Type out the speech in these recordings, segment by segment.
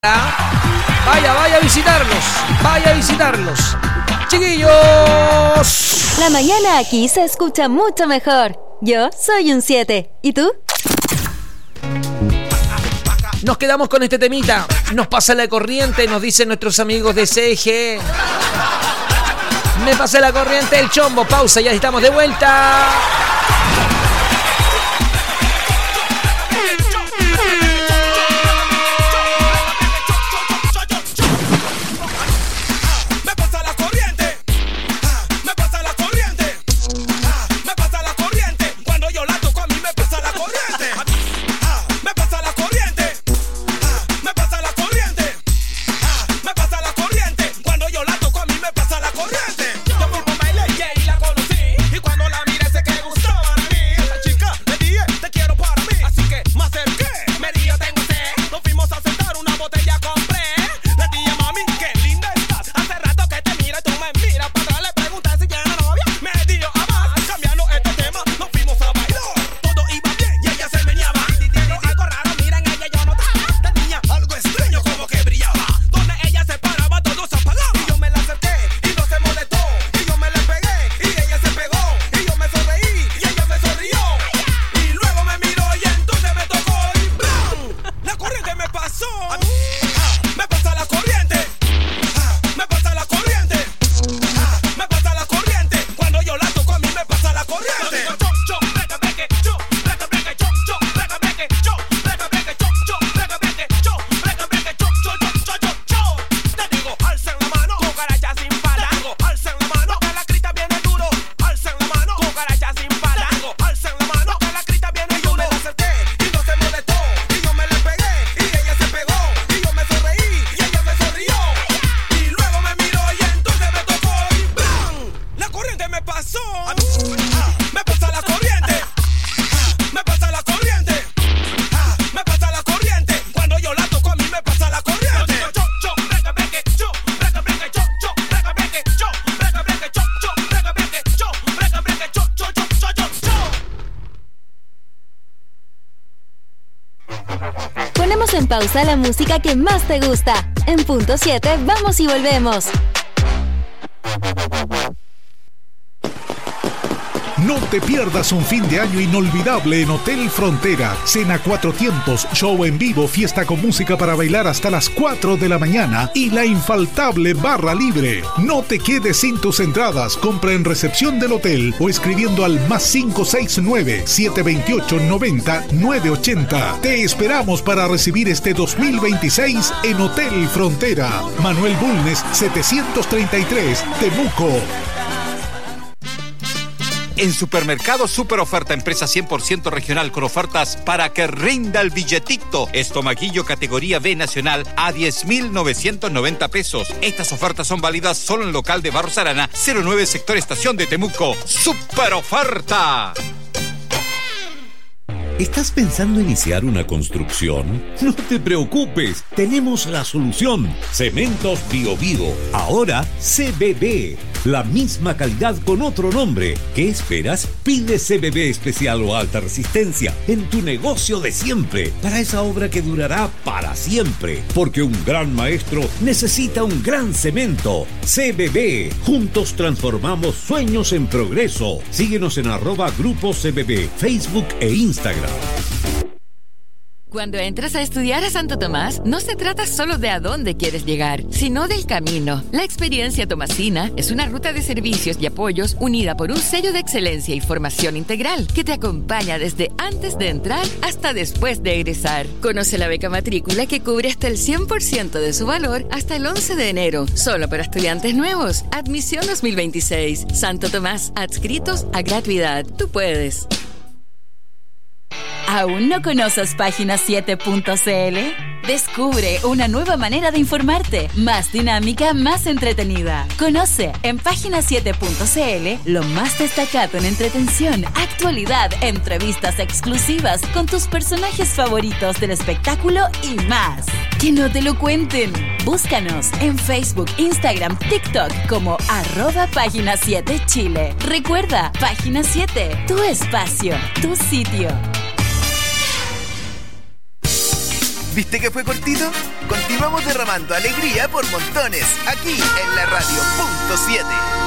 Vaya a visitarlos, chiquillos. La mañana aquí se escucha mucho mejor. Yo soy un 7, ¿y tú? Nos quedamos con este temita. Nos pasa la corriente, nos dicen nuestros amigos de CG. Me pasa la corriente el chombo. Pausa, ya estamos de vuelta. En pausa la música que más te gusta. En punto 7 vamos y volvemos. No te pierdas un fin de año inolvidable en Hotel Frontera. Cena 4 tiempos, show en vivo, fiesta con música para bailar hasta las 4 de la mañana y la infaltable barra libre. No te quedes sin tus entradas. Compra en recepción del hotel o escribiendo al +569 728 90 980. Te esperamos para recibir este 2026 en Hotel Frontera. Manuel Bulnes 733, Temuco. En Supermercado Super Oferta, empresa 100% regional con ofertas para que rinda el billetito. Estomaguillo categoría B nacional a 10.990 pesos. Estas ofertas son válidas solo en local de Barros Arana, 09 sector Estación de Temuco. Super Oferta. ¿Estás pensando iniciar una construcción? No te preocupes, tenemos la solución. Cementos Bio Bio, ahora CBB. La misma calidad con otro nombre. ¿Qué esperas? Pide CBB especial o alta resistencia en tu negocio de siempre, para esa obra que durará para siempre. Porque un gran maestro necesita un gran cemento. CBB. Juntos transformamos sueños en progreso. Síguenos en @Grupo CBB, Facebook e Instagram. Cuando entras a estudiar a Santo Tomás, no se trata solo de a dónde quieres llegar, sino del camino. La experiencia tomasina es una ruta de servicios y apoyos unida por un sello de excelencia y formación integral que te acompaña desde antes de entrar hasta después de egresar. Conoce la beca matrícula que cubre hasta el 100% de su valor hasta el 11 de enero, solo para estudiantes nuevos. Admisión 2026. Santo Tomás, adscritos a gratuidad. Tú puedes. ¿Aún no conoces Página7.cl? Descubre una nueva manera de informarte, más dinámica, más entretenida. Conoce en Página7.cl lo más destacado en entretención, actualidad, entrevistas exclusivas con tus personajes favoritos del espectáculo y más. Que no te lo cuenten. Búscanos en Facebook, Instagram, TikTok como @Página7Chile. Recuerda, Página 7, tu espacio, tu sitio. ¿Viste que fue cortito? Continuamos derramando alegría por montones, aquí en la radio .7.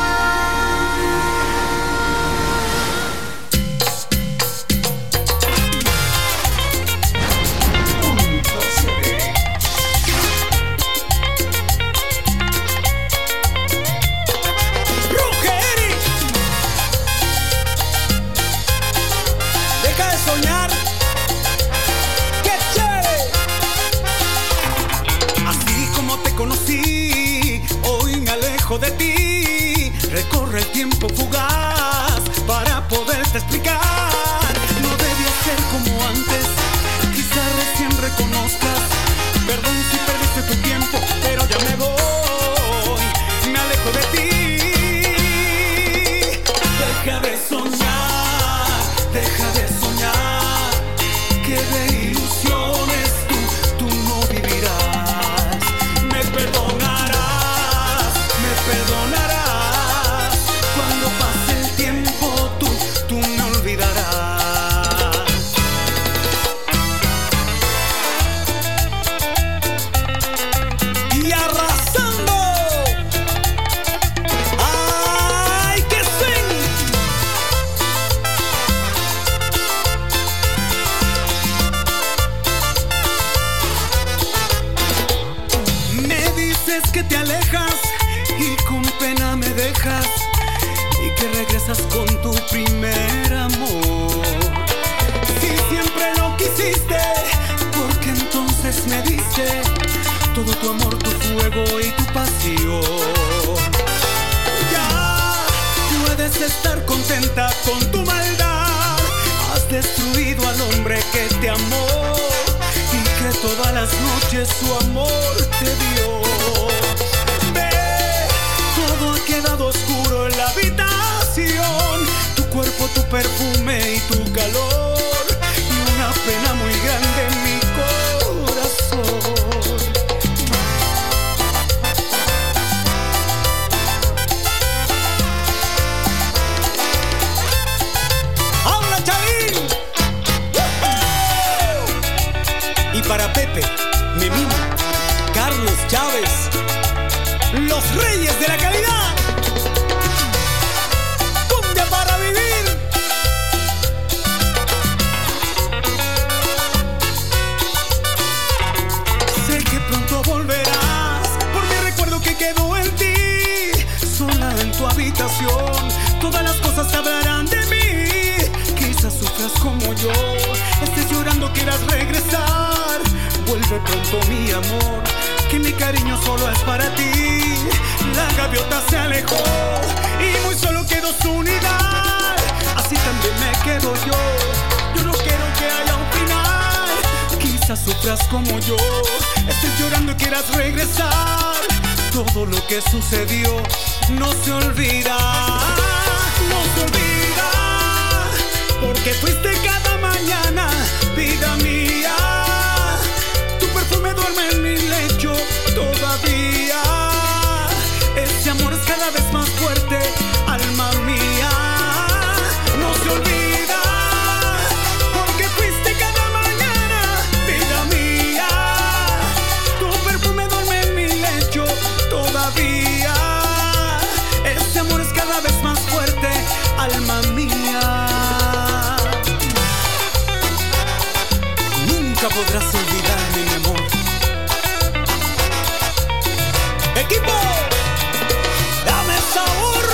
De ti, recorre el tiempo fugaz para poderte explicar. No debía ser como antes, quizás recién reconozcas. Perdón si perdiste tu tiempo, pero ya me voy, me alejo de ti. Deja de soñar, que de ilusiones tú no vivirás. Me perdonarás cuando pase el tiempo, tú me olvidarás. Y arrasando, ¡ay, que swing! Me dices que te alejas y con pena me dejas y que regresas con tu primer amor. Si siempre lo quisiste, porque entonces me diste todo tu amor, tu fuego y tu pasión. Ya puedes estar contenta con tu maldad. Has destruido al hombre que te amó y que todas las noches su amor te dio. Todo ha quedado oscuro en la habitación, tu cuerpo, tu perfume y tu calor, y una pena muy grande en mi corazón. ¡Habla, Chavín! Y para Pepe, Memín, Carlos Chávez, los reyes de la calidad. Cumbia para vivir. Sé que pronto volverás, porque recuerdo que quedó en ti. Sola en tu habitación, todas las cosas te hablarán de mí. Quizás sufras como yo, estés llorando, quieras regresar. Vuelve pronto, mi amor, que mi cariño solo es para ti. La gaviota se alejó y muy solo quedó su unidad. Así también me quedo yo. Yo no quiero que haya un final. Quizás sufras como yo, estés llorando y quieras regresar. Todo lo que sucedió no se olvida, no se olvida, porque fuiste cada mañana vida mía. Tu perfume duerme en mi lecho todavía. Ese amor es cada vez más fuerte, alma mía. No se olvida, porque fuiste cada mañana vida mía. Tu perfume duerme en mi lecho todavía. Ese amor es cada vez más fuerte, alma mía. Nunca podrás olvidarme, mi amor. ¡Equipo! ¡Dame sabor!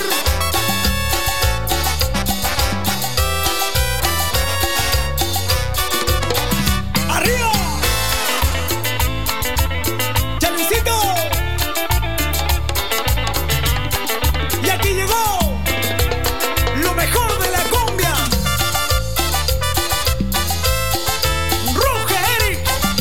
¡Arriba! ¡Chalicito! Y aquí llegó lo mejor de la cumbia. ¡Ruge, Eric!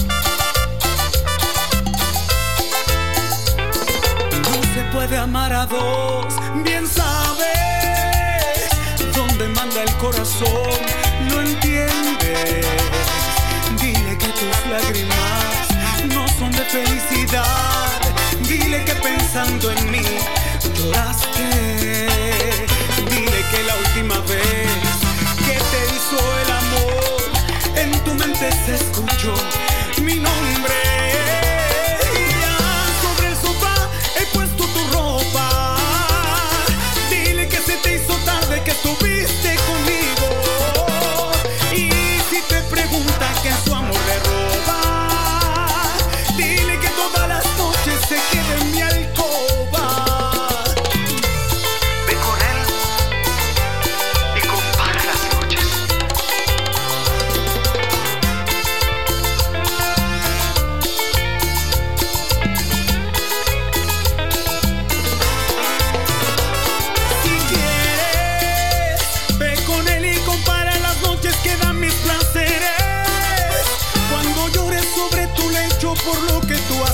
Puede amar a dos, bien sabes dónde manda el corazón, lo entiendes. Dile que tus lágrimas no son de felicidad. Dile que pensando en mí lloraste. Dile que la última vez que te hizo el amor en tu mente se escuchó mi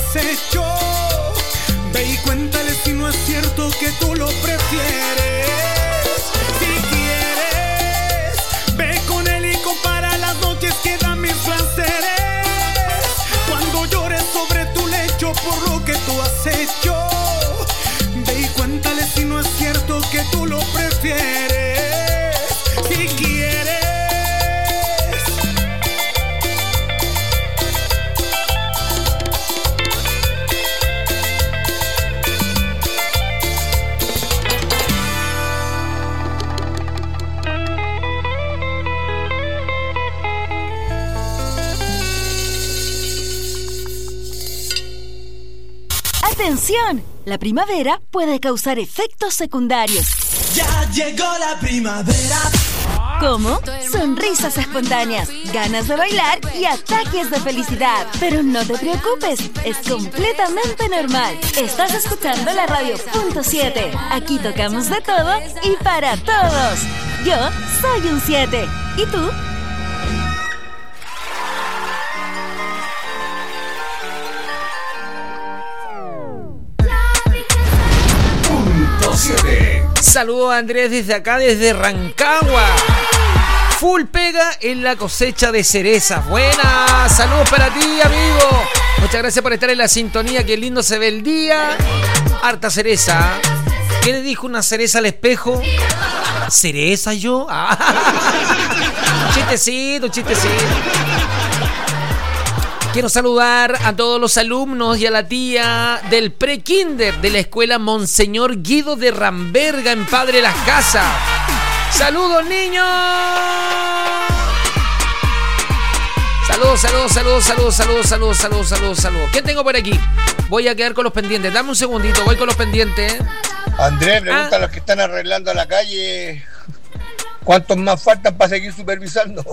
has hecho. Ve y cuéntale si no es cierto que tú lo prefieres. Si quieres, ve con él y compara las noches que dan mis placeres. Cuando llores sobre tu lecho por lo que tú has hecho. Ve y cuéntale si no es cierto que tú lo prefieres. Si quieres. ¡Atención! La primavera puede causar efectos secundarios. Ya llegó la primavera. ¿Cómo? Sonrisas espontáneas, ganas de bailar y ataques de felicidad. Pero no te preocupes, es completamente normal. Estás escuchando la radio .7. Aquí tocamos de todo y para todos. Yo soy un 7. ¿Y tú? Saludos a Andrés desde acá, desde Rancagua. Full pega en la cosecha de cerezas. Buenas, saludos para ti, amigo. Muchas gracias por estar en la sintonía. Qué lindo se ve el día. Harta cereza. ¿Qué le dijo una cereza al espejo? ¿Cereza yo? Ah. Chistecito. Quiero saludar a todos los alumnos y a la tía del pre-kinder de la escuela Monseñor Guido de Ramberga en Padre Las Casas. ¡Saludos, niños! Saludos. ¿Qué tengo por aquí? Voy a quedar con los pendientes. Dame un segundito, voy con los pendientes. Andrés, pregunta a los que están arreglando la calle, ¿cuántos más faltan para seguir supervisando?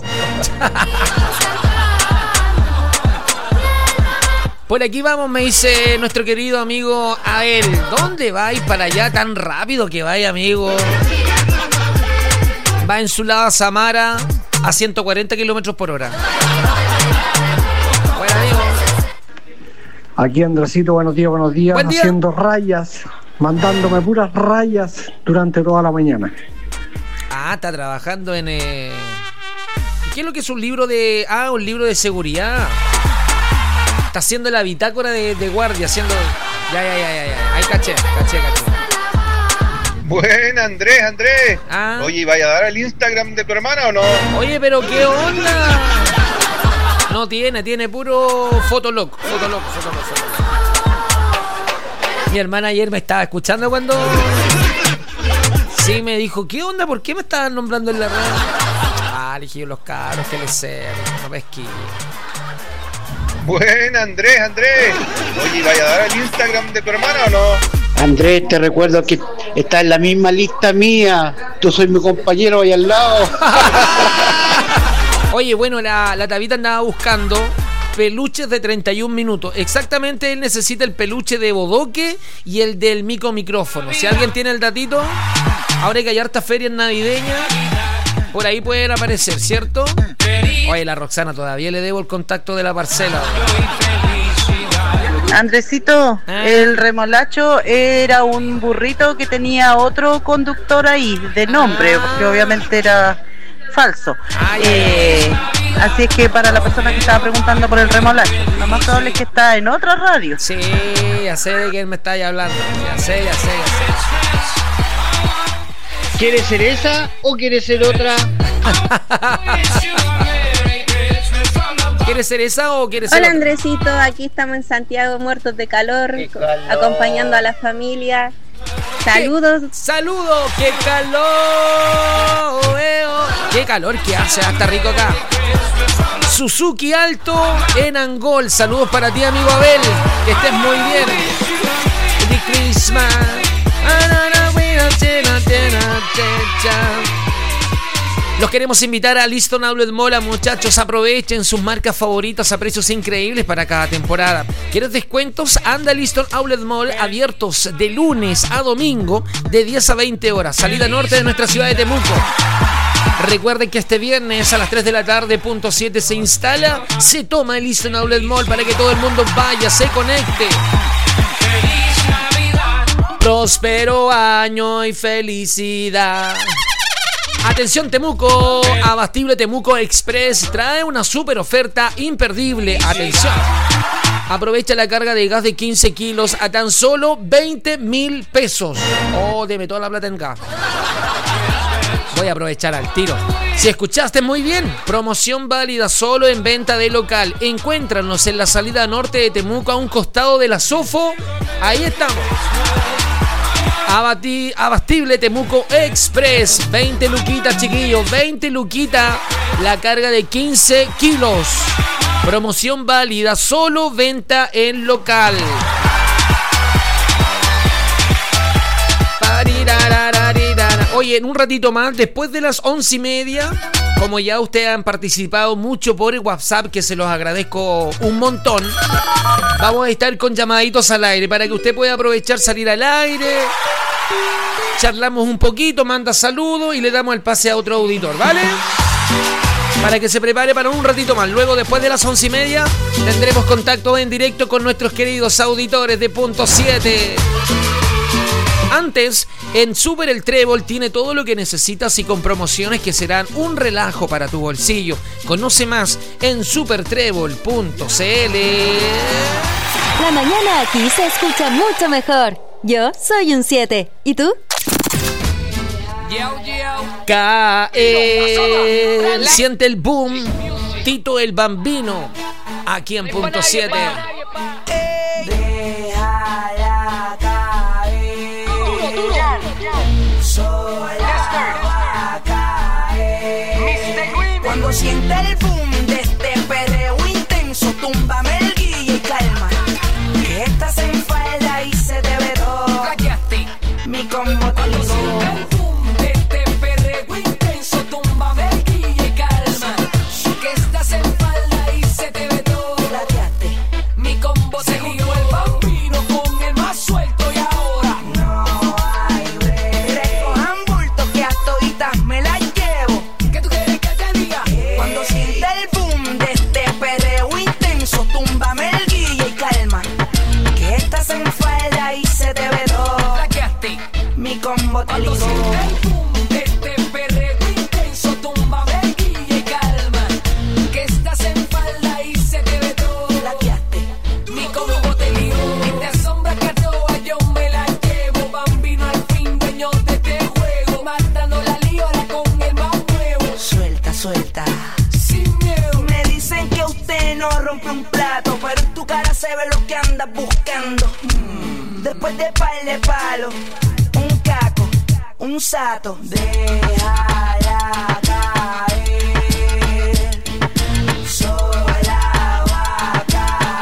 Por aquí vamos, me dice nuestro querido amigo Abel. ¿Dónde vais para allá tan rápido que vaya, amigo? Va en su lado a Samara a 140 kilómetros por hora. Bueno, amigo. Aquí Andresito, buenos días. Buen día. Haciendo rayas, mandándome puras rayas durante toda la mañana. Ah, está trabajando en... ¿Qué es lo que es un libro de... Ah, un libro de seguridad. Está haciendo la bitácora de guardia, haciendo... Ya. Ahí caché. Buena, Andrés. Ah. Oye, ¿vaya a dar el Instagram de tu hermana o no? Oye, pero ¿qué onda? No tiene puro Fotolog. Mi hermana ayer me estaba escuchando cuando... Sí, me dijo, ¿qué onda? ¿Por qué me estaban nombrando en la red? Ah, le dije, los caros, que les ser, no pesqué. Buena, Andrés. Oye, ¿vaya a dar el Instagram de tu hermana o no? Andrés, te recuerdo que está en la misma lista mía. Tú soy mi compañero ahí al lado. Oye, bueno, la Tabita andaba buscando peluches de 31 minutos. Exactamente, él necesita el peluche de Bodoque y el del micrófono. Si alguien tiene el datito, ahora que hay hartas ferias navideñas, por ahí pueden aparecer, ¿cierto? Oye, la Roxana, todavía le debo el contacto de la parcela. Andresito, el remolacho era un burrito que tenía otro conductor ahí, de nombre, porque obviamente era falso. Así es que para la persona que estaba preguntando por el remolacho, lo más probable es que está en otra radio. Sí, ya sé de quién me está ahí hablando. Ya sé. ¿Quieres ser esa o quieres ser otra? ¿Quieres ser esa o quieres ser Hola, otra? Andresito, aquí estamos en Santiago, muertos de calor, acompañando a la familia. Saludos. ¡Saludos! ¡Qué calor! ¡Qué calor que hace! Está rico acá. Suzuki Alto en Angol. Saludos para ti, amigo Abel. Que estés muy bien. The Christmas. Los queremos invitar a Liston Outlet Mall, muchachos. Aprovechen sus marcas favoritas a precios increíbles para cada temporada. ¿Quieres descuentos? Anda a Liston Outlet Mall, abiertos de lunes a domingo de 10 a 20 horas. Salida norte de nuestra ciudad de Temuco. Recuerden que este viernes a las 3 de la tarde, punto 7, se instala, se toma el Eastern Outlet Mall para que todo el mundo vaya, se conecte. Próspero año y felicidad. Atención Temuco, Abastible Temuco Express trae una super oferta imperdible. Atención, aprovecha la carga de gas de 15 kilos a tan solo 20.000 pesos. Oh, deme toda la plata en gas. Voy a aprovechar al tiro. Si escuchaste muy bien, promoción válida solo en venta de local. Encuéntranos en la salida norte de Temuco a un costado de la Sofo. Ahí estamos. Abastible Temuco Express. 20 luquitas, chiquillos. 20 luquitas. La carga de 15 kilos. Promoción válida. Solo venta en local. Oye, en un ratito más, después de las 11:30, como ya ustedes han participado mucho por el WhatsApp, que se los agradezco un montón, vamos a estar con llamaditos al aire para que usted pueda aprovechar, salir al aire, charlamos un poquito, manda saludos y le damos el pase a otro auditor, ¿vale? Para que se prepare para un ratito más. Luego, después de las 11:30, tendremos contacto en directo con nuestros queridos auditores de punto 7. Antes, en Super El Trébol tiene todo lo que necesitas y con promociones que serán un relajo para tu bolsillo. Conoce más en supertrébol.cl. La mañana aquí se escucha mucho mejor. Yo soy un 7. ¿Y tú? Cae. Siente el boom. Tito el Bambino. Aquí en punto 7. Cuando siente el boom de este perreo intenso, túmbame el guille y calma. Que estás en falda y se te ve todo. Mi combo te cuando siente el boom de este perreo intenso, túmbame el guille y calma. Que estás en falda y se te ve todo. Mi combo te ligó el Bambino con el más suelto y ahora no hay break. Recojan bulto que a toditas me la llevo. ¿Qué tú quieres que te diga? Cuando siente el boom de este perreo intenso, túmbame el guille y calma. Que estás en falda y se te ve todo. Mi combo te ligó. Cuando siente el boom de este perreo intenso, túmbame el guille y calma. Que estás en falda y se te ve todo. Mi combo te ligó. Y te asombra que a todas yo me la llevo. Bambino al fin, dueño de este juego. Matando la liora con el más nuevo. Suelta, suelta. Sin miedo. Me dicen que usted no rompe un plato, pero en tu cara se ve lo que andas buscando. Después de par de palos, un caco, un sato. Déjala caer, sola va a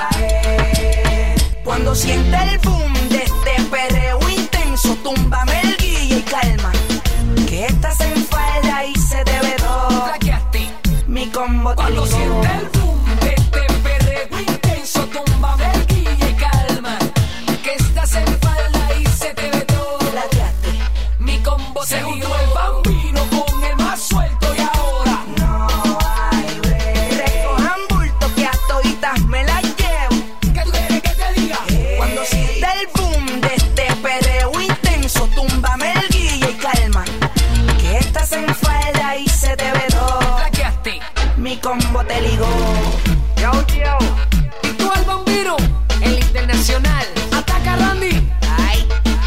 caer. Cuando sienta el boom de este perreo intenso, túmbame el guille y calma. Que estás en falda y se te ve todo. Mi combo te cuando ligó. siente el boom de este perreo intenso, túmbame el guille y calma. Que estás en falda y se te ve todo. Mi combo se ligó el Bambino con el más suelto y ahora no hay break. Recojan bulto que a toditas me la llevo. ¿Qué tú quieres que te diga? Cuando sienta el boom de este perreo intenso, túmbame el guille y calma. Que estás en falda y se te ve todo. Mi combo te ligó. Yo. ¿Y tú al Bambino? El internacional. Ataca Randy. Ay,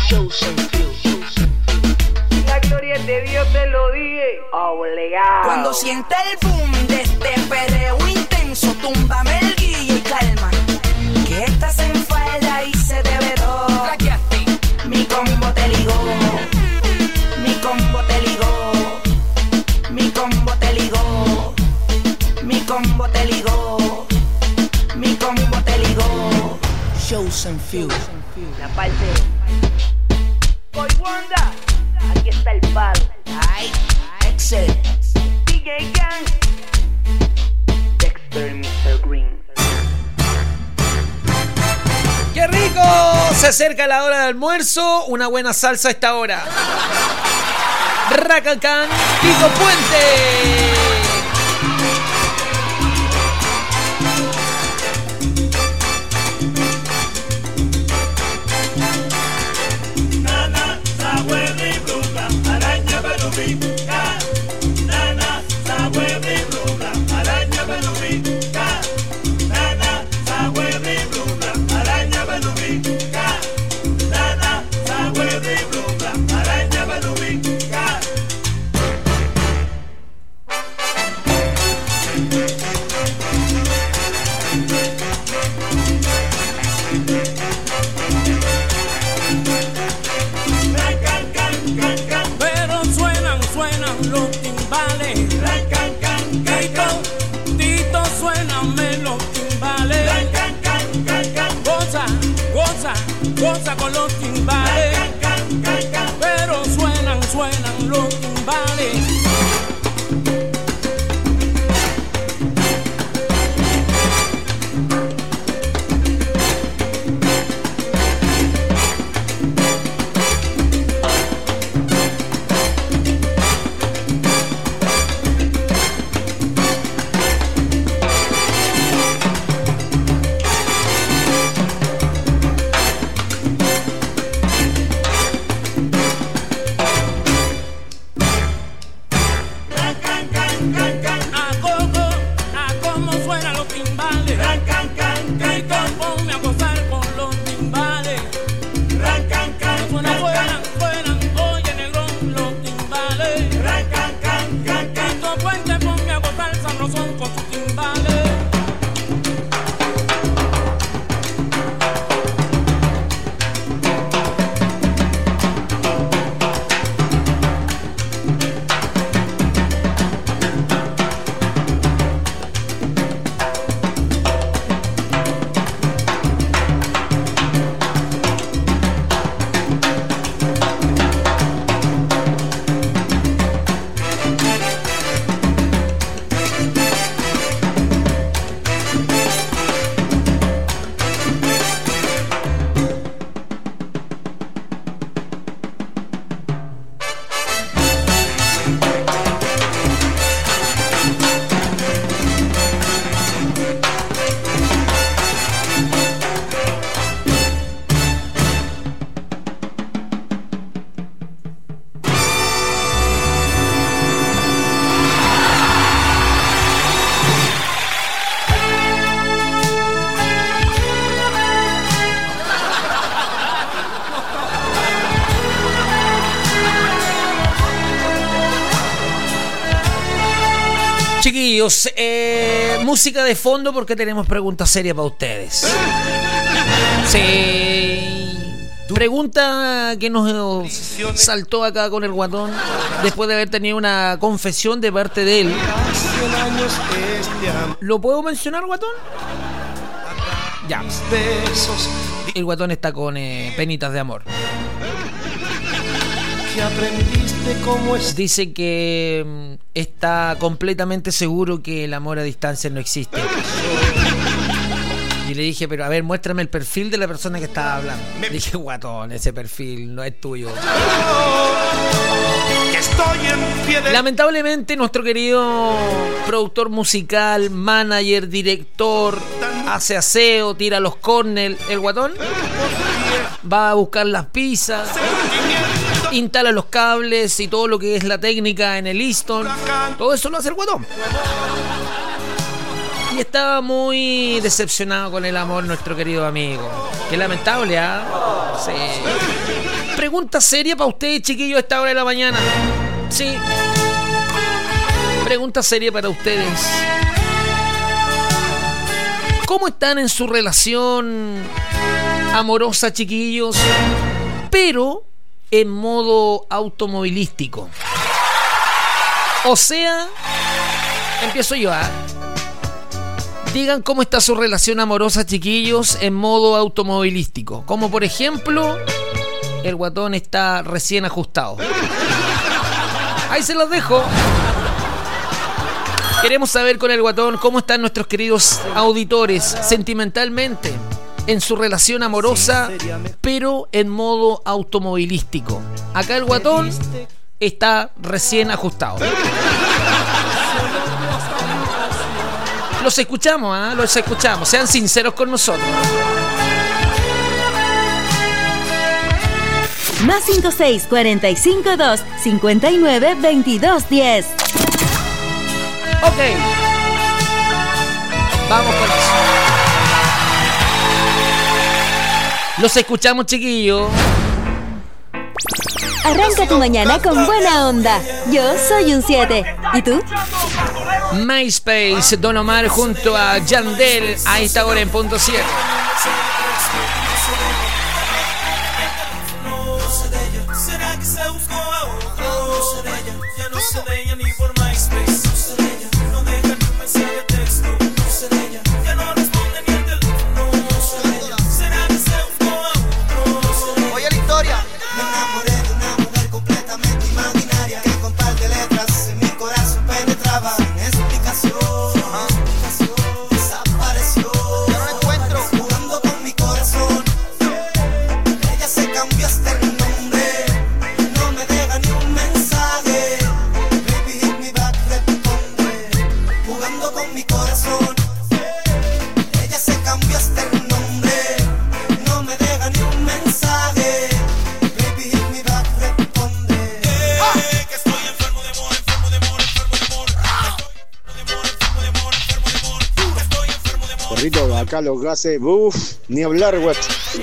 la gloria de Dios te lo dije. Obligado. Cuando sienta el boom de este perreo intenso, túmbame el guille y calma. Que estás en falda y se te ve todo. Mi combo te ligó. Mi combo te ligó. Mi combo te ligó. Mi combo te ligó. Mi combo te ligó. Shows and Fuse. La parte. Boy Wanda. Aquí está el palo. Ay, Excel. DJ Gang. Dexter y Mr. Green. ¡Qué rico! Se acerca la hora del almuerzo. Una buena salsa a esta hora. Racacán, Pico Puente. Goza con los timbales, pero suenan los timbales. Chiquillos, música de fondo porque tenemos preguntas serias para ustedes. Sí. Pregunta que nos saltó acá con el Guatón después de haber tenido una confesión de parte de él. ¿Lo puedo mencionar, Guatón? Ya. El Guatón está con penitas de amor. Dice que está completamente seguro que el amor a distancia no existe. Y le dije, pero a ver, muéstrame el perfil de la persona que estaba hablando. Le dije, Guatón, ese perfil no es tuyo. Lamentablemente, nuestro querido productor musical, manager, director, hace aseo, tira los corners, el Guatón va a buscar las pizzas, instala los cables y todo lo que es la técnica en el Easton. Todo eso lo hace el Guatón. Y estaba muy decepcionado con el amor nuestro querido amigo. Qué lamentable, ¿ah? Sí. Pregunta seria para ustedes, chiquillos, a esta hora de la mañana. Sí. Pregunta seria para ustedes. ¿Cómo están en su relación amorosa, chiquillos? Pero en modo automovilístico. O sea, empiezo yo, ¿ah? Digan cómo está su relación amorosa, chiquillos, en modo automovilístico. Como por ejemplo, el Guatón está recién ajustado. Ahí se los dejo. Queremos saber con el Guatón cómo están nuestros queridos auditores sentimentalmente en su relación amorosa, pero en modo automovilístico. Acá el Guatón está recién ajustado. Los escuchamos, ¿eh? Los escuchamos. Sean sinceros con nosotros. Más 56 45 2 59 22 10. Ok. Vamos con eso. Los escuchamos, chiquillos. Arranca tu mañana con buena onda. Yo soy un 7. ¿Y tú? MySpace, Don Omar junto a Yandel a esta hora en punto 7. ¿Será que se buscó a otro? No sé de ella, ya no sé de ella ni por MySpace. No sé de ella, no deja ni un mensaje de texto. No sé de ella, ya no responde ni el teléfono. No sé de ella, ¿será que se buscó a otro? Oye la historia. Me enamoré de una mujer completamente imaginaria que con par de letras en mi corazón penetraba. Sin explicación, desapareció. Ya no la encuentro. Jugando con mi corazón. Ella se cambió hasta el nombre. No me deja ni un mensaje. Baby, hit me back, responde. Jugando con mi corazón. Ella se cambió hasta el nombre. No me deja ni un mensaje. Baby, hit me back, responde. Que estoy enfermo de amor, enfermo de amor, enfermo de amor. Enfermo de amor, enfermo de amor, enfermo de amor. Estoy enfermo de amor. Corrito, acá los gases, uff, ni hablar, guacho.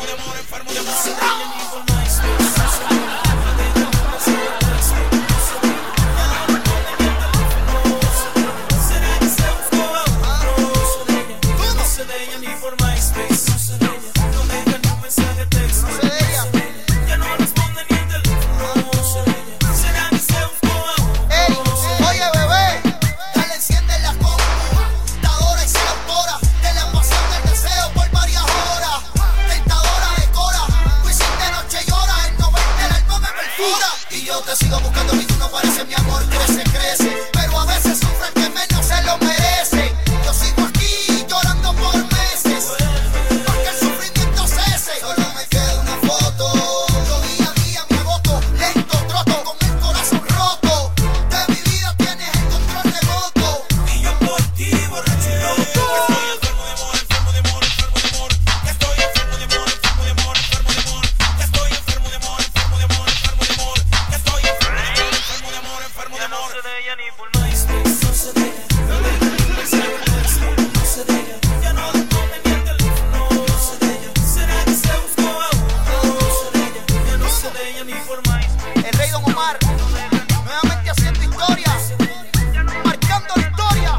Oye bebé, dale enciende la computadora y se autora de la emoción del deseo por varias horas. Tentadora de cora, pues de noche llora, el 90 el alma me perfora. Y yo te sigo buscando y tú no pareces mi amor, crece, crece. Pero a veces sufre el que menos se lo merece. Yo sigo aquí llorando por meses, porque el sufrimiento cese. Solo me queda una foto, yo día a día me agoto, lento troto con el corazón roto. De mi vida tienes el control remoto. Y yo por ti borracho y loco. Estoy enfermo de amor, enfermo de amor, enfermo de amor. Estoy enfermo de amor, enfermo de amor, enfermo de amor. Estoy enfermo de amor, enfermo de amor, enfermo de amor. Estoy enfermo de amor, enfermo de amor, enfermo de amor. No sé de ella ni por MySpace. No sé de ella, no deja ni un mensaje de texto. No sé de ella, ya no responde ni el teléfono. No sé de ella, ¿será que se buscó a otro? No sé de ella, ya no sé de ella ni por MySpace. El rey Don Omar, nuevamente haciendo historia, marcando la historia.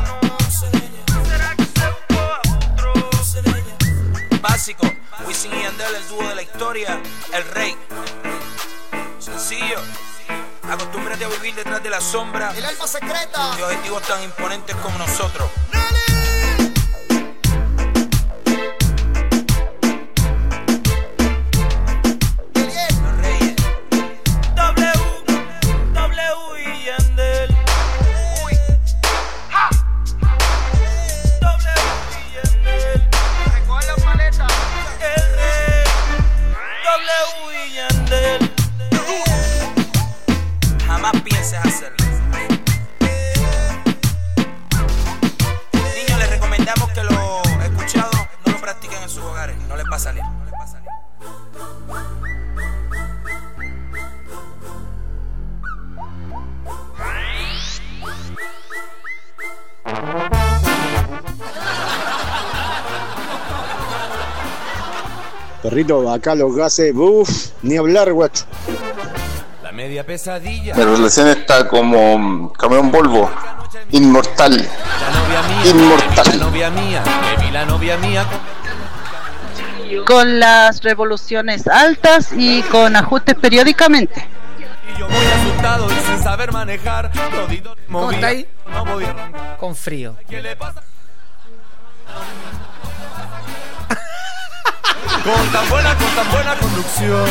Básico, Wisin y Yandel, el dúo de la historia, el rey. Sencillo, acostúmbrate a vivir detrás de la sombra El alma secreta. de objetivos tan imponentes como nosotros. Los reyes. W y Yandel. W y Yandel. Recoge las maletas. El rey. W y Yandel. Jamás pienses hacerlo. Niños, les recomendamos que lo escuchado no lo practiquen en sus hogares. No les va a salir. Perrito, acá los gases, uff, ni hablar, guacho. La media pesadilla. Mi relación está como camión Volvo, inmortal. La novia mía. Inmortal. La novia mía. Baby, la novia mía. Con las revoluciones altas y con ajustes periódicamente. Y yo muy asustado y sin saber manejar. Todito ¿Cómo movía, está ahí? no podía arrancar. Con frío. ¿Qué le pasa? Con tan buena conducción.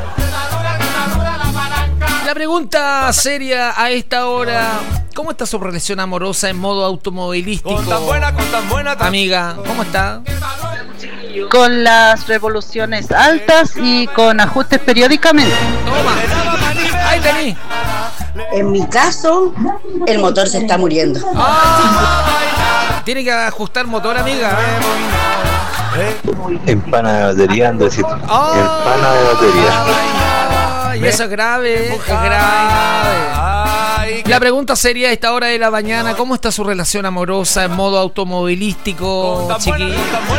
La pregunta seria a esta hora: ¿cómo está su relación amorosa en modo automovilístico? Con tan buena. Amiga, ¿cómo está? Con las revoluciones altas y con ajustes periódicamente. Toma. Ahí tení. En mi caso, el motor se está muriendo. Tiene que ajustar motor, amiga. Empana de batería, Andresito. Empana de batería. Y eso es grave, es grave. La pregunta sería a esta hora de la mañana: ¿cómo está su relación amorosa en modo automovilístico, chiquillo?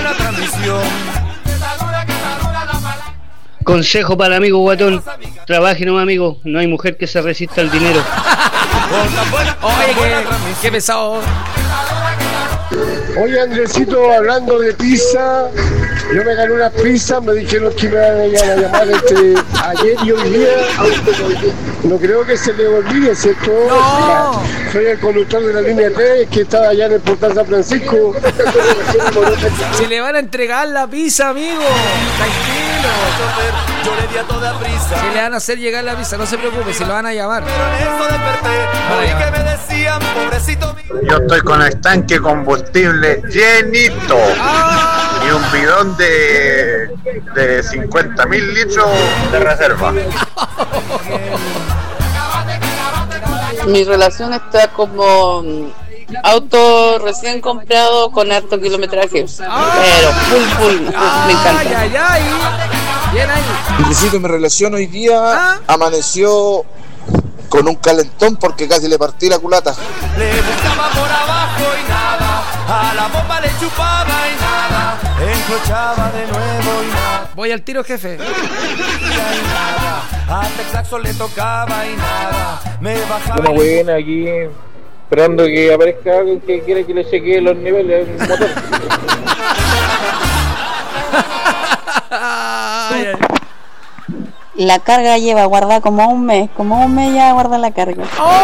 Consejo para el amigo guatón: trabaje nomás, amigo, no hay mujer que se resista al dinero. Oye, qué pesado. Oye, Andresito, hablando de pizza, yo me gané una pizza, me dijeron que me iban a llamar entre ayer y hoy día. No creo que se le olvide, ¿cierto? No. Soy el conductor de la línea 3 que estaba allá en el Portal San Francisco. Se le van a entregar la pizza, amigo. Tranquilo. Yo le di a toda prisa. Se le van a hacer llegar la pizza, no se preocupe, se lo van a llamar. Oí que me decían, pobrecito. Yo estoy con el tanque combustible llenito y un bidón de 50.000 litros de reserva. Mi relación está como auto recién comprado con harto kilometraje, pero full, me encanta. Bien ahí. Necesito mi relación hoy día amaneció con un calentón porque casi le partí la culata. Le buscaba por abajo y nada, a la bomba le chupaba y nada, encrochaba de nuevo y nada. Voy al tiro, jefe. Y nada, hasta el saxo le tocaba y nada, me bajaba. Una buena aquí, esperando que aparezca alguien que quiera que le chequee los niveles del motor. La carga lleva guardada como un mes ya guarda la carga.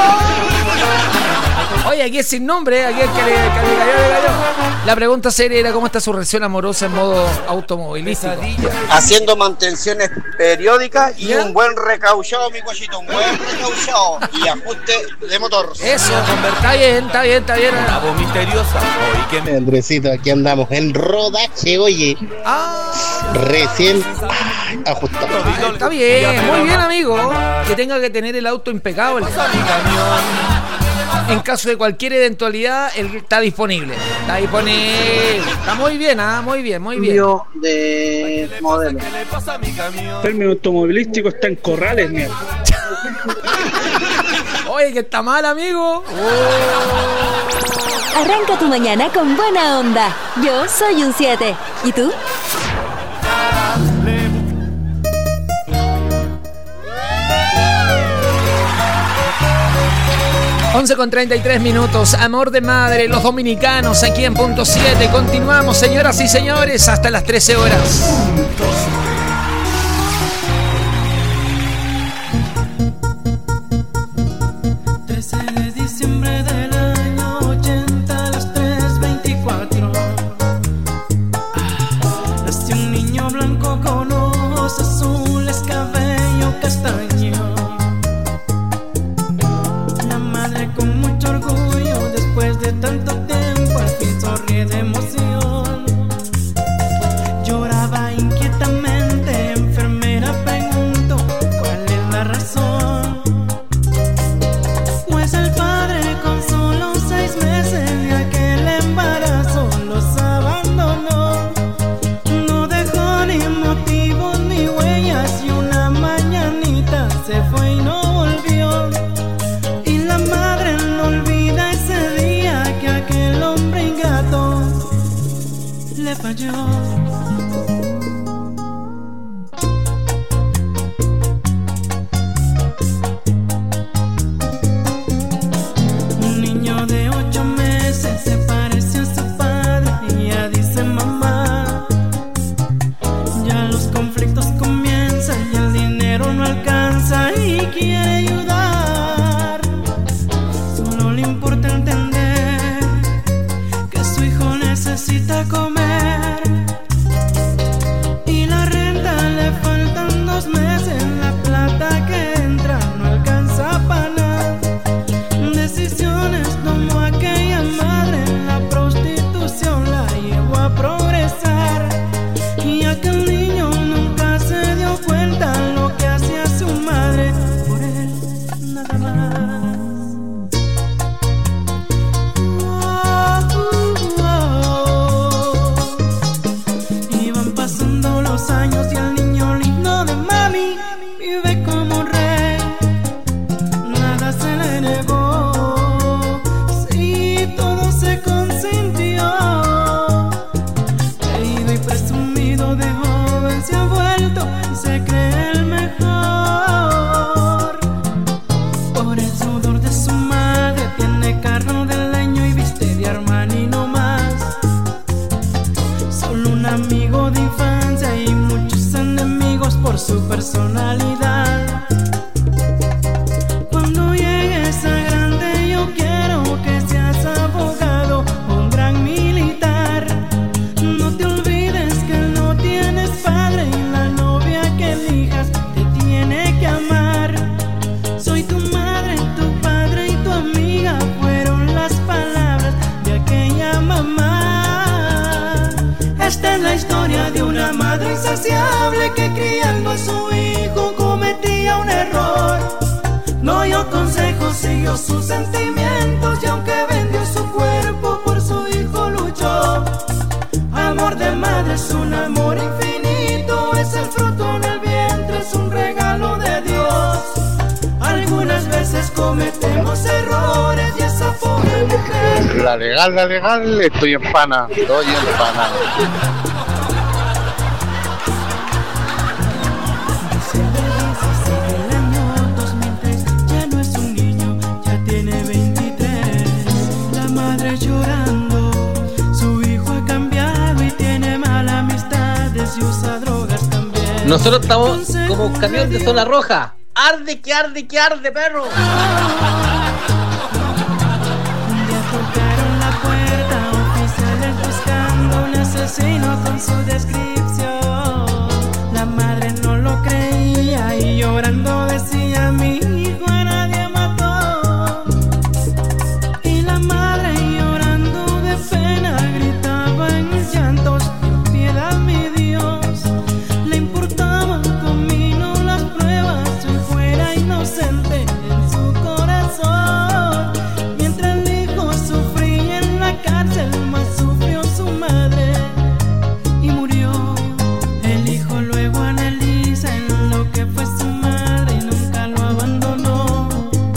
Oye, aquí es sin nombre, aquí es que le cayó. La pregunta seria era: ¿cómo está su relación amorosa en modo automovilístico? Haciendo mantenciones periódicas y un buen recauchado, mi guachito, un buen recauchado y ajuste de motor. Eso, está bien. La voz misteriosa. Andresito, aquí andamos en rodaje, oye. Recién ajustado. Está bien, muy bien, amigo. Que tenga que tener el auto impecable. En caso de cualquier eventualidad, él está disponible. Está muy bien, muy bien. De modelo. El término automovilístico está en Corrales, mierda. Oye, que está mal, amigo. Arranca tu mañana con buena onda. Yo soy un 7. ¿Y tú? 11:33. Amor de madre, los dominicanos aquí en Punto 7. Continuamos, señoras y señores, hasta las 13 horas. 13 de diciembre del año 80 a las 3:24. Nació un niño blanco con ojos azules, cabello castaño. Con mucho orgullo, después de tanto tiempo, al fin sonríe de emoción. Lloraba inquietamente, enfermera preguntó cuál es la razón. Pues el padre con solo 6 meses de aquel embarazo los abandonó. No dejó ni motivos ni huellas y una mañanita se fue y no volvió. La madre no olvida ese día que aquel hombre ingrato le falló. Un niño de 8 meses se parece a su padre y ya dice mamá. Ya los conflictos comienzan y el dinero no alcanza y quiere ayudar. Solo le importa entender que su hijo necesita comer y la renta le faltan 2 meses, la plata que entra no alcanza para nada. Decisiones tomó aquella madre, la prostitución la llevó a progresar y aquel niño nunca se dio cuenta lo que hacía su madre por él, nada más. cree el mejor. Por el sudor de su madre tiene carro del año y viste de Armani no más. Solo un amigo de infancia y muchos enemigos por su personalidad. Cuando llegues a grande yo quiero que seas abogado o un gran militar. No te olvides que no tienes padre y la novia que elijas te tiene que amar. Soy tu madre, tu padre y tu amiga, fueron las palabras de aquella mamá. Esta es la historia de una madre insaciable que criando a su hijo cometía un error. No oyó consejos, siguió sus sentimientos y aunque vendió su cuerpo por su hijo luchó. Amor de madre es un amor infinito, es el fruto en el vientre, es un regalo de Dios. Algunas veces cometemos errores y esa pobre mujer. La legal, estoy en pana. Ya no es un niño, ya tiene 23. La madre llorando, su hijo ha cambiado y tiene malas amistades y usa drogas también. Nosotros estamos como camión de zona roja. Arde, que arde, que arde, perro. Un día tocaron la puerta, oficiales buscando un asesino con su descripción. La madre no lo creía y llorando decía: mi hijo a nadie mató. Y la madre llorando de pena gritaba en llantos: piedad, mi Dios. Le importaban conmigo las pruebas, si fuera inocente en su corazón. Mientras el hijo sufría en la cárcel, más sufrió su madre y murió. El hijo luego analiza en lo que fue su madre y nunca lo abandonó.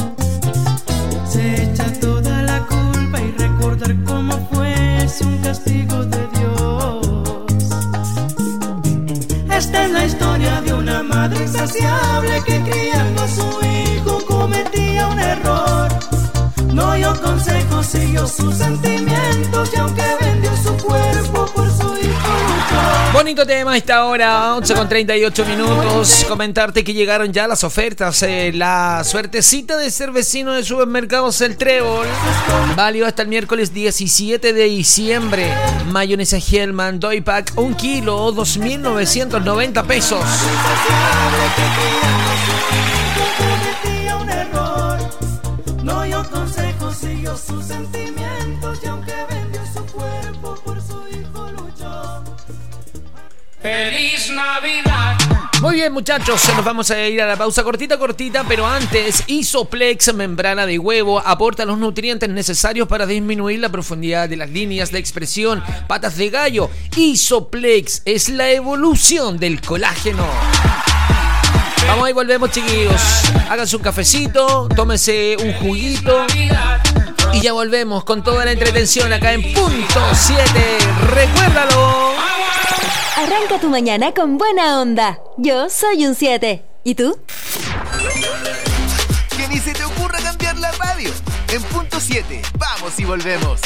Se echa toda la culpa y recordar cómo fue es un castigo de Dios. Esta es la historia de una madre insaciable que criando a su hijo cometía un error. No oyó consejos, siguió sus sentimientos y aunque vendió su cuerpo por su hijo luchó. Bonito tema a esta hora, 11:38. Comentarte que llegaron ya las ofertas. La suertecita de ser vecino de supermercados El Trébol, válido hasta el miércoles 17 de diciembre. Mayonesa Hellman Doy Pack 1 kilo, 2.990 pesos. Cometía un error. No oyó consejos, siguió sus sentimientos y aunque vendió su cuerpo por su hijo luchó. ¡Feliz Navidad! Muy bien, muchachos, nos vamos a ir a la pausa cortita, pero antes, Isoplex membrana de huevo aporta los nutrientes necesarios para disminuir la profundidad de las líneas de expresión. Patas de gallo, Isoplex es la evolución del colágeno. Vamos y volvemos, chiquillos. Háganse un cafecito, tómense un juguito y ya volvemos con toda la entretención acá en Punto 7. ¡Recuérdalo! Arranca tu mañana con buena onda. Yo soy un 7. ¿Y tú? Que ni se te ocurra cambiar la radio. En Punto 7, vamos y volvemos.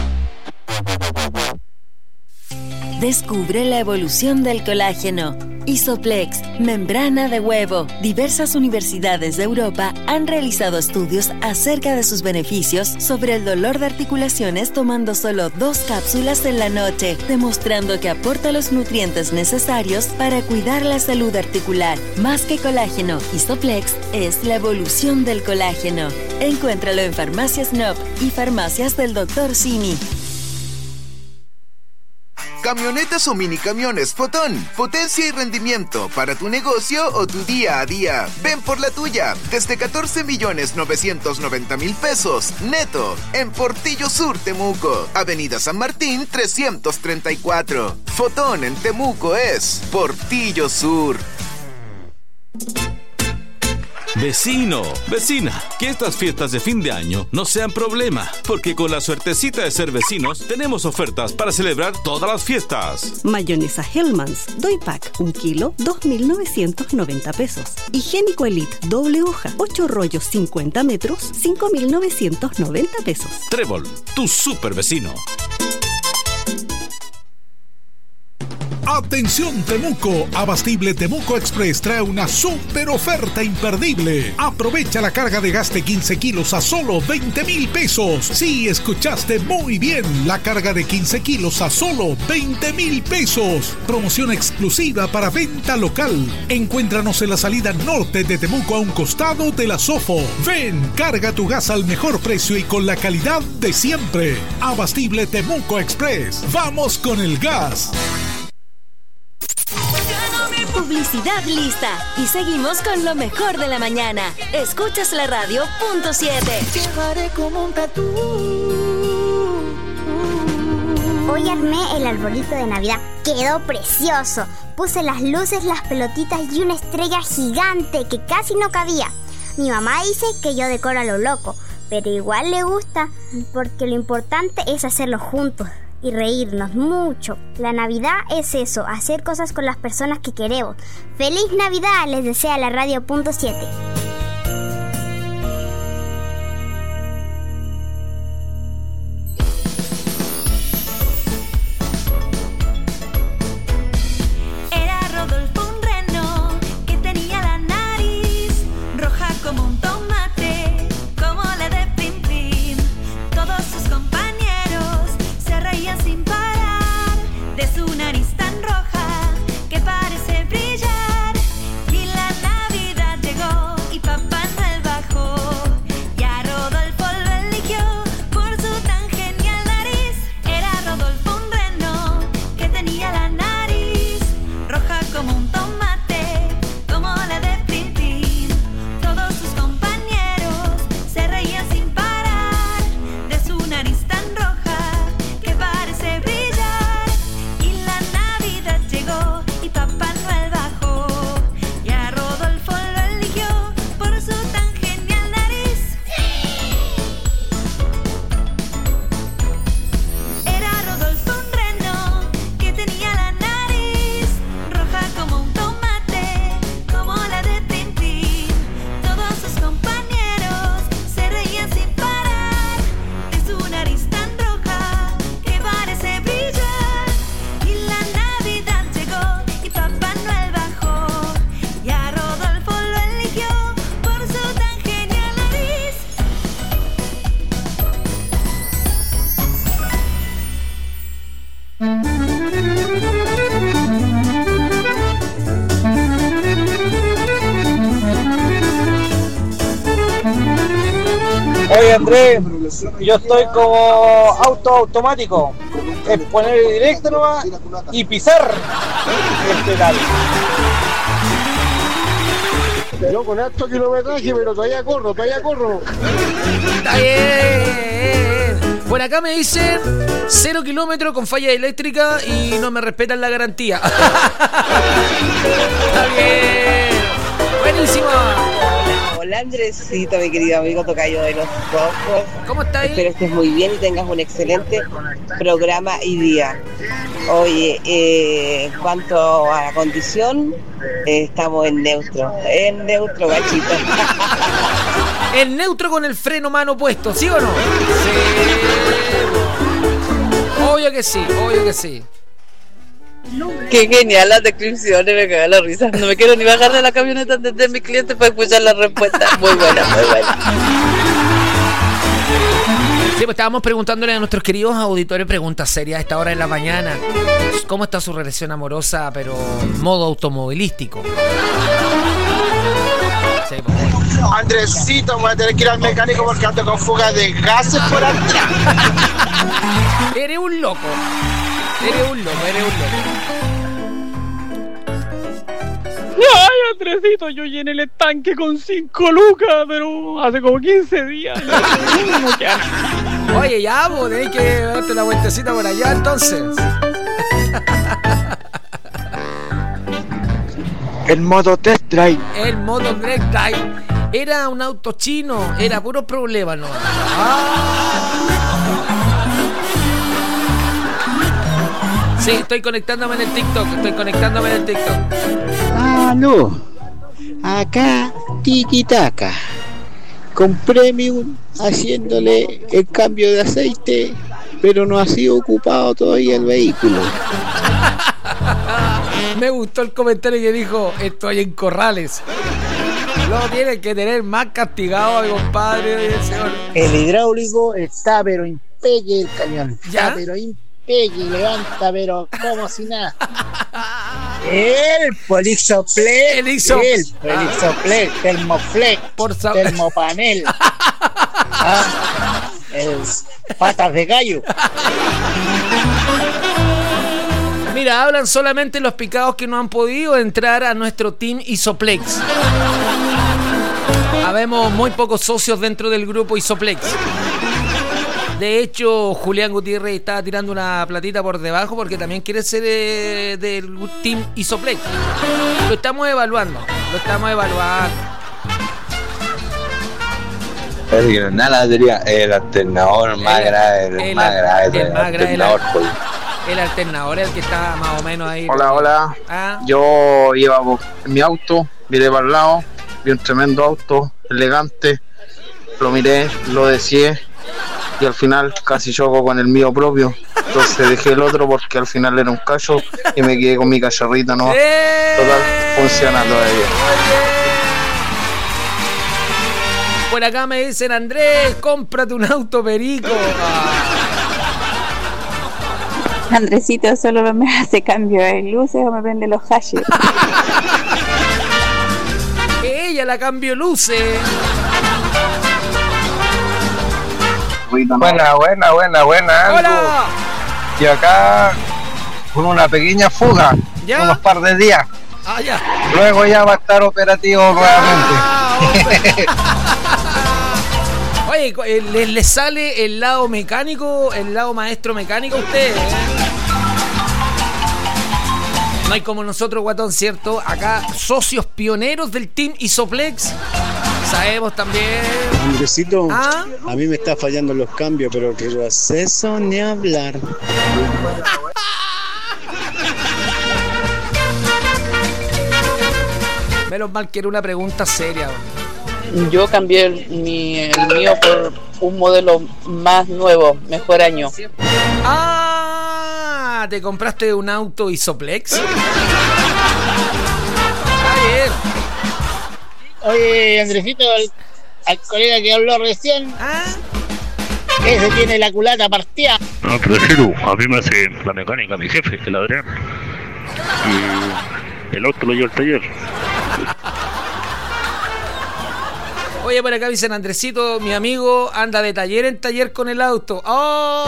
Descubre la evolución del colágeno. Isoplex, membrana de huevo. Diversas universidades de Europa han realizado estudios acerca de sus beneficios sobre el dolor de articulaciones tomando solo 2 cápsulas en la noche, demostrando que aporta los nutrientes necesarios para cuidar la salud articular. Más que colágeno, Isoplex es la evolución del colágeno. Encuéntralo en Farmacias Nop y Farmacias del Dr. Simi. Camionetas o mini camiones Fotón. Potencia y rendimiento para tu negocio o tu día a día. Ven por la tuya. Desde 14.990.000 pesos. Neto. En Portillo Sur, Temuco. Avenida San Martín 334. Fotón en Temuco es Portillo Sur. Vecino, vecina, que estas fiestas de fin de año no sean problema, porque con la suertecita de ser vecinos tenemos ofertas para celebrar todas las fiestas. Mayonesa Hellmann's, Doy Pack, 1 kilo, 2.990 pesos. Higiénico Elite, doble hoja, 8 rollos, 50 metros, 5.990 pesos. Trébol, tu super vecino. Atención Temuco, Abastible Temuco Express trae una super oferta imperdible. Aprovecha la carga de gas de 15 kilos a solo 20,000 pesos. Sí, escuchaste muy bien, la carga de 15 kilos a solo 20,000 pesos. Promoción exclusiva para venta local. Encuéntranos en la salida norte de Temuco a un costado de la Sofo. Ven, carga tu gas al mejor precio y con la calidad de siempre. Abastible Temuco Express. Vamos con el gas. Publicidad lista. Y seguimos con lo mejor de la mañana. Escuchas la radio .7. Llevaré como un tatú. Hoy armé el arbolito de Navidad. Quedó precioso. Puse las luces, las pelotitas y una estrella gigante que casi no cabía. Mi mamá dice que yo decoro a lo loco, pero igual le gusta porque lo importante es hacerlo juntos y reírnos mucho. La Navidad es eso, hacer cosas con las personas que queremos. ¡Feliz Navidad! Les desea la radio .7. Era Rodolfo un reno que tenía la nariz roja como un tomate, como la de Pim Pim. Todos sus compañeros se reían sin parar de su nariz tan roja que parece brillar. Y la Navidad llegó y Papá Noel bajó, y a Rodolfo lo eligió por su tan genial nariz. Era Rodolfo un reno que tenía la nariz roja como un tomate, como la de Pim Pim. Todos sus compañeros se reían sin parar de su nariz tan roja que parece brillar. Y la Navidad llegó y Papá Noel bajó, y a Rodolfo lo eligió por su tan genial nariz. Era Rodolfo un reno que tenía la nariz roja como un tomate, como la de Pim Pim. Todos sus compañeros se reían sin parar de su nariz tan roja que parece brillar. Y la Navidad llegó y Papá Noel bajó, y a Rodolfo lo eligió por su tan genial nariz. Oye Andrés, yo estoy como auto automático, es poner el directo nomás y pisar el pedal. Yo con alto kilometraje, pero todavía corro. Está bien. Por acá me dicen 0 kilómetros con falla eléctrica y no me respetan la garantía. Está bien. Buenísimo. Hola Andresito, mi querido amigo tocayo de los ojos. ¿Cómo estás? Espero estés muy bien y tengas un excelente programa y día. Oye, en cuanto a la condición, estamos en neutro, gachito. En neutro con el freno mano puesto, ¿sí o no? Sí. Obvio que sí. Qué genial las descripciones, me caga la risa. No me quiero ni bajar de la camioneta desde mi cliente para escuchar la respuesta. Muy buena. Sí, pues estábamos preguntándole a nuestros queridos auditores preguntas serias a esta hora de la mañana. ¿Cómo está su relación amorosa, pero en modo automovilístico? Sí, pues. Andresito, voy a tener que ir al mecánico porque ando con fuga de gases por atrás. Eres un loco. Ay, Andresito, yo llené el tanque con 5 lucas, pero hace como 15 días. Oye, ya, pues, tenés que darte una vueltecita por allá, entonces. El modo test drive. Era un auto chino, era puro problema, ¿no? Sí, estoy conectándome en el TikTok. Aló, acá Tiki-Taka, con Premium haciéndole el cambio de aceite, pero no ha sido ocupado todavía el vehículo. Me gustó el comentario que dijo: estoy en Corrales. Lo tiene que tener más castigado, mi compadre. El hidráulico está pero impeque el camión. ¿Ya? Está pero impeque, levanta pero como si nada. El Polixoplex, el Polixoplex, Termoflex, Termopanel, el patas de gallo. Mira, hablan solamente los picados que no han podido entrar a nuestro Team Isoplex. Habemos muy pocos socios dentro del grupo Isoplex. De hecho, Julián Gutiérrez estaba tirando una platita por debajo porque también quiere ser del Team Isoplex. Lo estamos evaluando. Nada, diría el alternador más grave, el más grave. El alternador es el que está más o menos ahí. Hola. Yo iba en mi auto, miré para el lado, vi un tremendo auto, elegante, lo miré, lo deseé y al final casi choco con el mío propio. Entonces dejé el otro porque al final era un cacho y me quedé con mi cachorrito, ¿no? Total, funciona todavía. Por acá me dicen: Andrés, cómprate un auto perico. Andresito solo me hace cambio de luces o me vende los hashes. Ella la cambio luces. Buena. Hola. Y acá con una pequeña fuga, unos par de días. Ya. Luego ya va a estar operativo nuevamente. Oye, ¿le sale el lado mecánico, el lado maestro mecánico a ustedes? No hay como nosotros, guatón, ¿cierto? Acá, socios pioneros del Team Isoplex. Sabemos también. Andresito, a mí me está fallando los cambios, pero que lo hace eso ni hablar. Menos mal que era una pregunta seria. Yo cambié el mío por un modelo más nuevo, mejor año. ¿Te compraste un auto Isoplex? Está bien. Oye, Andresito, al colega que habló recién, ese tiene la culata partida. No, pero a mí me hace la mecánica mi jefe, el Adrián. Y el auto lo llevo al taller. Oye, por acá dicen: Andresito, mi amigo, anda de taller en taller con el auto. ¡Oh!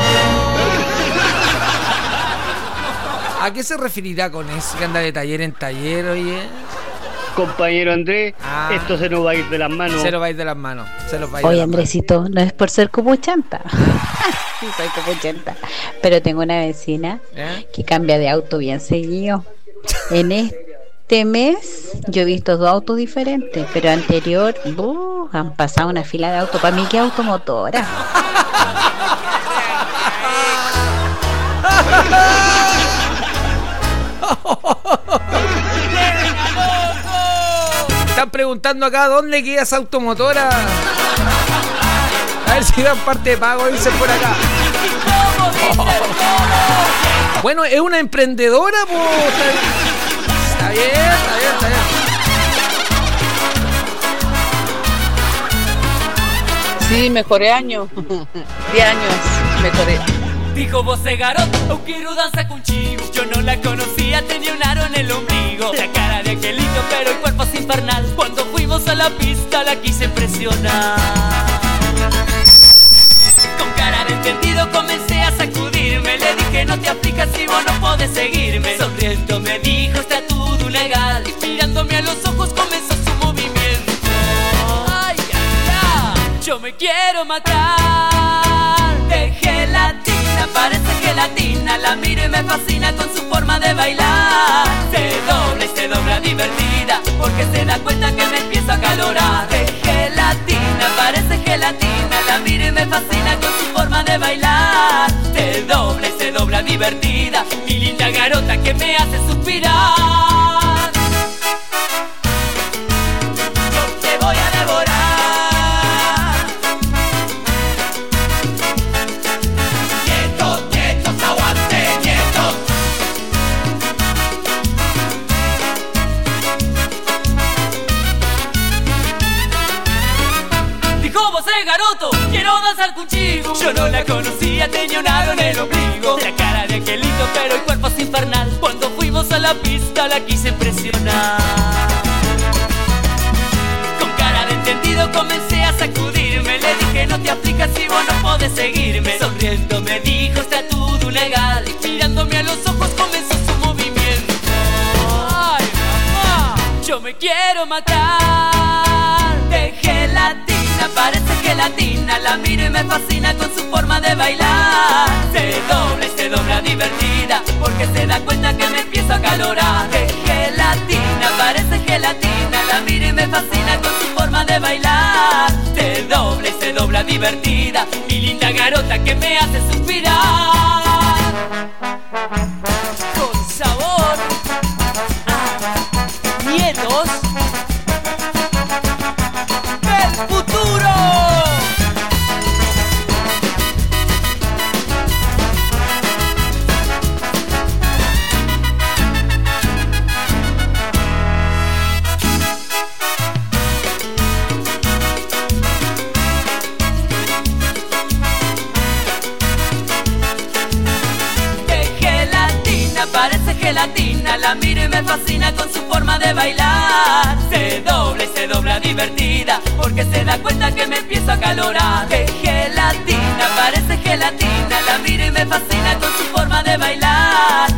¿A qué se referirá con eso? Que anda de taller en taller, oye. Compañero Andrés, esto se nos va a ir de las manos. Oye, Andresito, no es por ser como chanta. Soy como chanta. Pero tengo una vecina que cambia de auto bien seguido. En este mes yo he visto 2 autos diferentes, pero anterior han pasado una fila de autos. Para mí, ¿qué automotora? Están preguntando acá dónde queda esa automotora. A ver si dan parte de pago, dicen por acá. Bueno, es una emprendedora, pues. Está bien. Sí, mejoré años. 10 años mejoré. Dijo voce garoto, eu quiero danza con chivo. Yo no la conocía, tenía un aro en el ombligo. La cara de angelito, pero el cuerpo es infernal. Cuando fuimos a la pista la quise impresionar. Con cara de entendido comencé a sacudirme. Le dije: no te aplicas si vos no podés seguirme. Sonriendo me dijo: está todo legal. Y mirándome a los ojos comenzó su movimiento. Ay, ay, ay, yo me quiero matar. De gelatina, parece gelatina. La miro y me fascina con su forma de bailar. Se dobla y se dobla divertida, porque se da cuenta que me empiezo a calorar. De me fascina con su forma de bailar. Se dobla divertida, mi linda garota que me hace suspirar. Yo te voy a devorar. Nietos, aguante, nietos. Dijo vos garoto, quiero danzar contigo. Yo no la conocía, tenía un aro en el ombligo. La cara de angelito, pero el cuerpo es infernal. Cuando fuimos a la pista la quise impresionar. Con cara de entendido comencé a sacudirme. Le dije no te aflijas si vos no podés seguirme. Sonriendo me dijo está todo legal. Mirándome a los ojos comenzó su movimiento. Ay, mamá, yo me quiero matar. De gelatina, parece gelatina. La miro y me fascina con su forma de bailar. Se dobla divertida, porque se da cuenta que me empiezo a calorar. De gelatina, parece gelatina. La miro y me fascina con su forma de bailar. Se dobla divertida, mi linda garota que me hace suspirar. Con sabor a nietos del futuro. Parece gelatina, la miro y me fascina con su forma de bailar. Se dobla divertida, porque se da cuenta que me empiezo a calorar. De gelatina, parece gelatina, la miro y me fascina con su forma de bailar.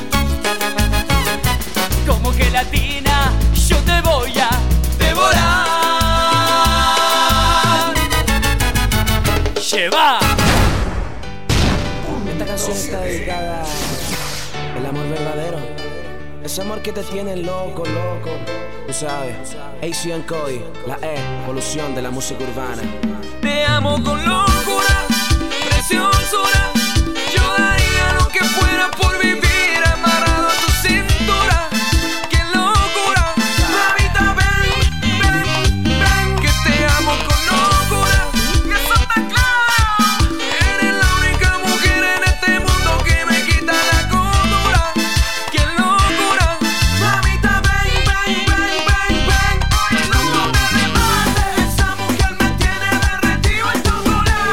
Como gelatina, yo te voy a devorar. Lleva. Esta canción está dedicada el amor verdadero, ese amor que te tiene loco, tú sabes. AC and Cody, la evolución de la música urbana. Te amo con locura, preciosura. Yo daría lo que fuera por vivir amarrado a tu cintura. ¡Qué locura! Mamita, ven, que te amo con locura. Y eso está claro. Eres la única mujer en este mundo que me quita la cordura. ¡Qué locura! Mamita, ven. Oye, no te remates. Esa mujer me tiene derretido en chocolate.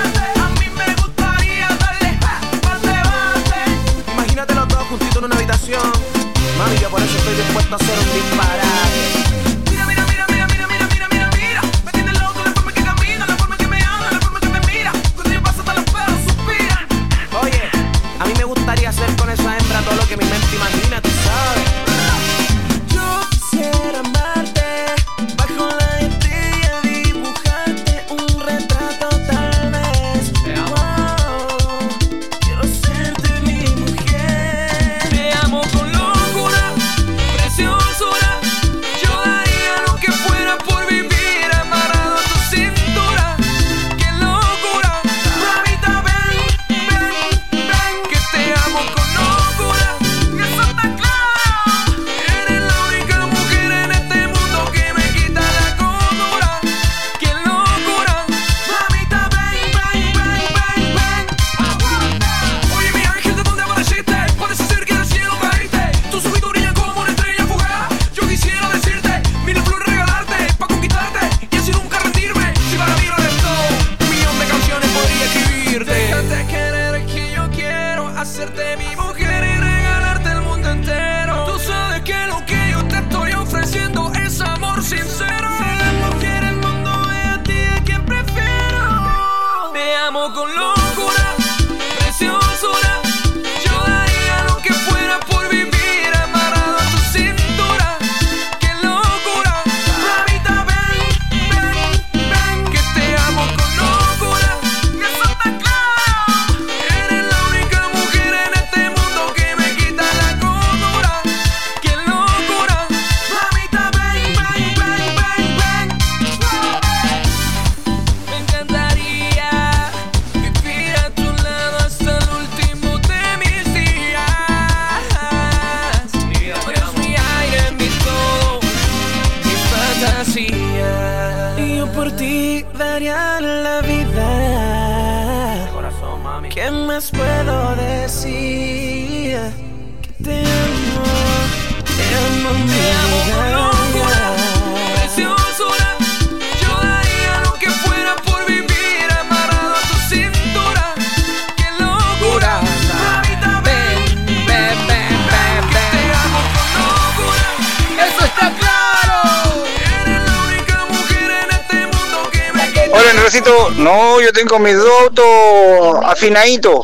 decía, y yo por ti daría la vida. Corazón, mami. ¿Qué más puedo decir? Que te amo mi vida. Preciosura, yo daría lo que fuera por vivir amarrado a tu cintura. ¡Qué locura! Hola, Andresito. No, yo tengo mis dos autos afinaditos.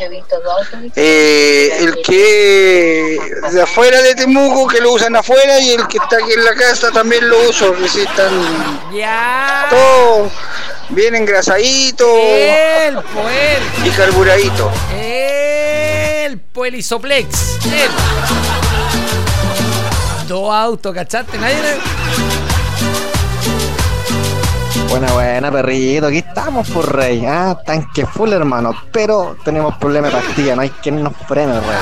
El que de afuera de Temuco, que lo usan afuera, y el que está aquí en la casa también lo uso. Que sí están todos bien engrasaditos y carburaditos. El Puelisoplex. Dos autos, ¿cachaste? Nadie. Buena, perrito, aquí estamos por rey. Tanque full, hermano, pero tenemos problemas de pastilla, no hay quien nos frene, rey.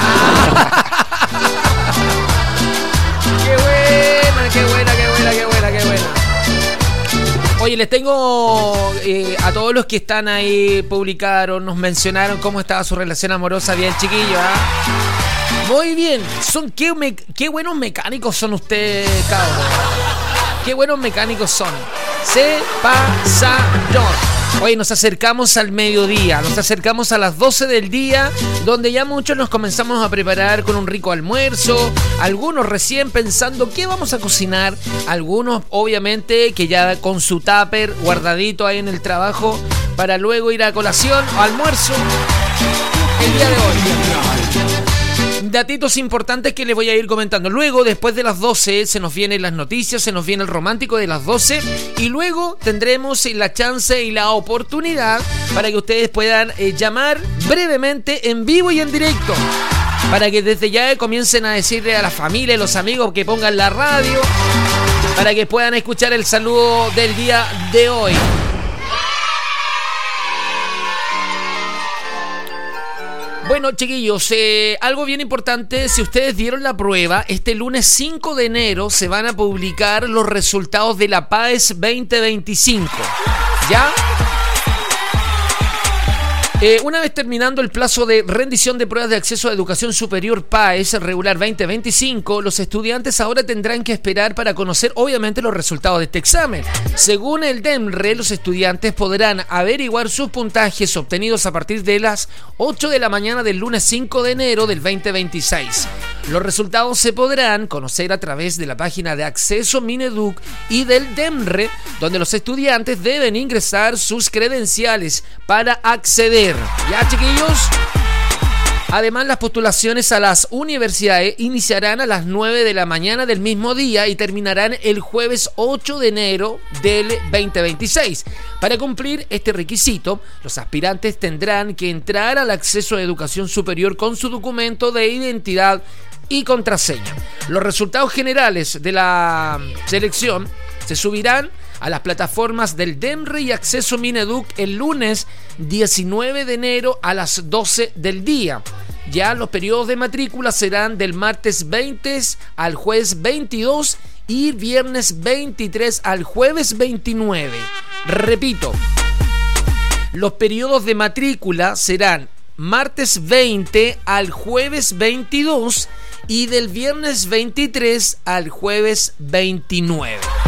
Qué buena. Oye, les tengo a todos los que están ahí, publicaron, nos mencionaron cómo estaba su relación amorosa. Bien, chiquillos, Muy bien. Qué buenos mecánicos son ustedes, cabros. Qué buenos mecánicos son. Se pasaron. Hoy nos acercamos al mediodía, nos acercamos a las 12 del día, donde ya muchos nos comenzamos a preparar con un rico almuerzo, algunos recién pensando qué vamos a cocinar, algunos obviamente que ya con su tupper guardadito ahí en el trabajo para luego ir a colación o almuerzo el día de hoy. Datitos importantes que les voy a ir comentando. Luego, después de las 12, se nos vienen las noticias, se nos viene el romántico de las 12. Y luego tendremos la chance y la oportunidad para que ustedes puedan llamar brevemente en vivo y en directo. Para que desde ya comiencen a decirle a la familia y los amigos que pongan la radio. Para que puedan escuchar el saludo del día de hoy. Bueno, chiquillos, algo bien importante, si ustedes dieron la prueba, este lunes 5 de enero se van a publicar los resultados de la PAES 2025, ¿ya? Una vez terminando el plazo de rendición de pruebas de acceso a educación superior PAES regular 2025, los estudiantes ahora tendrán que esperar para conocer obviamente los resultados de este examen. Según el DEMRE, los estudiantes podrán averiguar sus puntajes obtenidos a partir de las 8 de la mañana del lunes 5 de enero del 2026. Los resultados se podrán conocer a través de la página de acceso Mineduc y del DEMRE, donde los estudiantes deben ingresar sus credenciales para acceder. ¿Ya, chiquillos? Además, las postulaciones a las universidades iniciarán a las 9 de la mañana del mismo día y terminarán el jueves 8 de enero del 2026. Para cumplir este requisito, los aspirantes tendrán que entrar al acceso a educación superior con su documento de identidad y contraseña. Los resultados generales de la selección se subirán a las plataformas del DEMRE y Acceso Mineduc el lunes 19 de enero a las 12 del día. Ya los periodos de matrícula serán del martes 20 al jueves 22 y viernes 23 al jueves 29. Repito, los periodos de matrícula serán martes 20 al jueves 22 y del viernes 23 al jueves 29.